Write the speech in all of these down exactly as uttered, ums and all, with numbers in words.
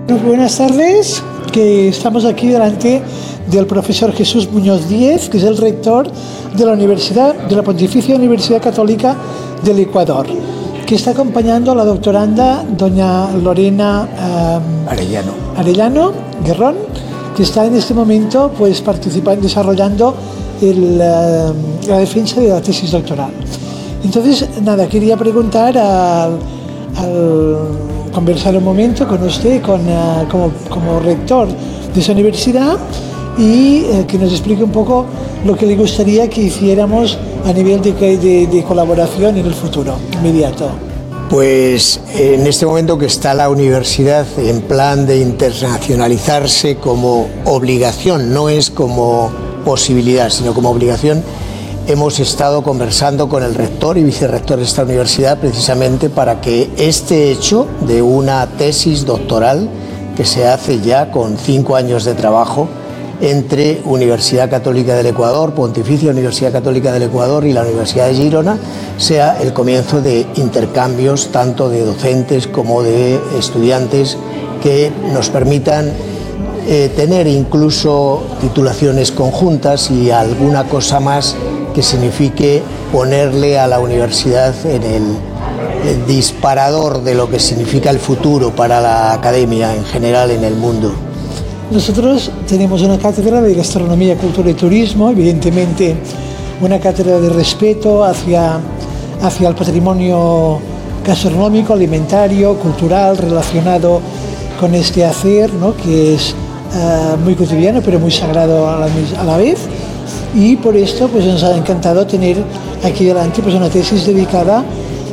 Buenas tardes, que estamos aquí delante del profesor Jesús Muñoz Díez, que es el rector de la Universidad, de la Pontificia Universidad Católica del Ecuador, que está acompañando a la doctoranda doña Lorena eh, Arellano. Arellano Guerrón, que está en este momento pues participando, desarrollando el, eh, la defensa de la tesis doctoral. Entonces, nada, quería preguntar al, al conversar un momento con usted con, uh, como, como rector de esa universidad y uh, que nos explique un poco lo que le gustaría que hiciéramos a nivel de, de, de colaboración en el futuro inmediato. Pues en este momento que está la universidad en plan de internacionalizarse como obligación, no es como posibilidad, sino como obligación, hemos estado conversando con el rector y vicerrector de esta universidad precisamente para que este hecho de una tesis doctoral que se hace ya con cinco años de trabajo entre Universidad Católica del Ecuador, Pontificia Universidad Católica del Ecuador y la Universidad de Girona sea el comienzo de intercambios tanto de docentes como de estudiantes que nos permitan eh, tener incluso titulaciones conjuntas y alguna cosa más que signifique ponerle a la universidad en el, el disparador de lo que significa el futuro para la academia en general en el mundo. Nosotros tenemos una cátedra de gastronomía, cultura y turismo, evidentemente una cátedra de respeto hacia, hacia el patrimonio gastronómico, alimentario, cultural, relacionado con este hacer, ¿no?, que es uh, muy cotidiano pero muy sagrado a la, a la vez. Y por esto pues nos ha encantado tener aquí delante pues una tesis dedicada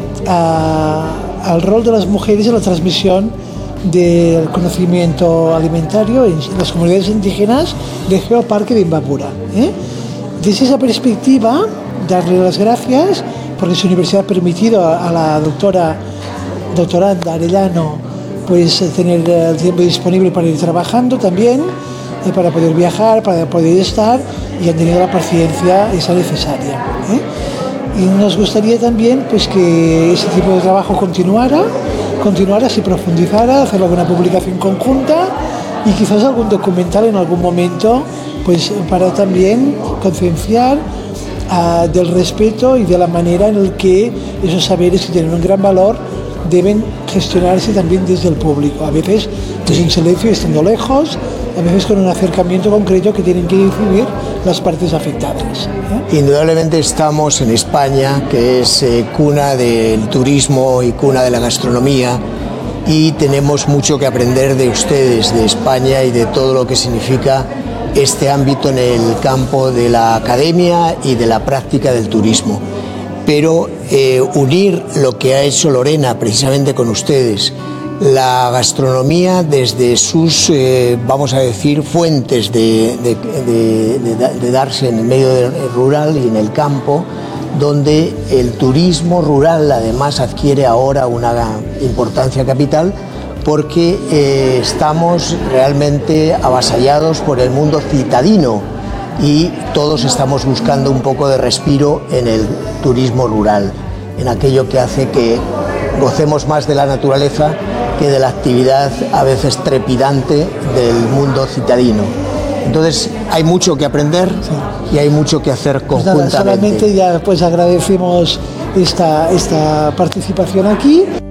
a, al rol de las mujeres en la transmisión del conocimiento alimentario en las comunidades indígenas del Geoparque de Imbabura, ¿eh? Desde esa perspectiva, darle las gracias porque su universidad ha permitido a, a la doctora doctoranda Arellano pues tener el tiempo disponible para ir trabajando también, eh, para poder viajar, para poder estar, y han tenido la paciencia esa necesaria, ¿eh? Y nos gustaría también pues que ese tipo de trabajo continuara, continuara, se profundizara, hacer alguna publicación conjunta y quizás algún documental en algún momento, pues para también concienciar uh, del respeto y de la manera en la que esos saberes que tienen un gran valor deben gestionarse también desde el público, a veces desde un silencio y estando lejos, a veces con un acercamiento concreto que tienen que decidir las partes afectadas, ¿eh? Indudablemente estamos en España, que es eh, cuna del turismo y cuna de la gastronomía, y tenemos mucho que aprender de ustedes, de España y de todo lo que significa este ámbito en el campo de la academia y de la práctica del turismo. Pero eh, unir lo que ha hecho Lorena precisamente con ustedes, la gastronomía desde sus, eh, vamos a decir, fuentes de, de, de, de, de darse en el medio rural y en el campo, donde el turismo rural además adquiere ahora una importancia capital porque eh, estamos realmente avasallados por el mundo citadino y todos estamos buscando un poco de respiro en el turismo rural, en aquello que hace que gocemos más de la naturaleza que de la actividad a veces trepidante del mundo citadino. Entonces hay mucho que aprender, sí, y hay mucho que hacer conjuntamente. Pues nada, solamente ya pues agradecemos esta, esta participación aquí.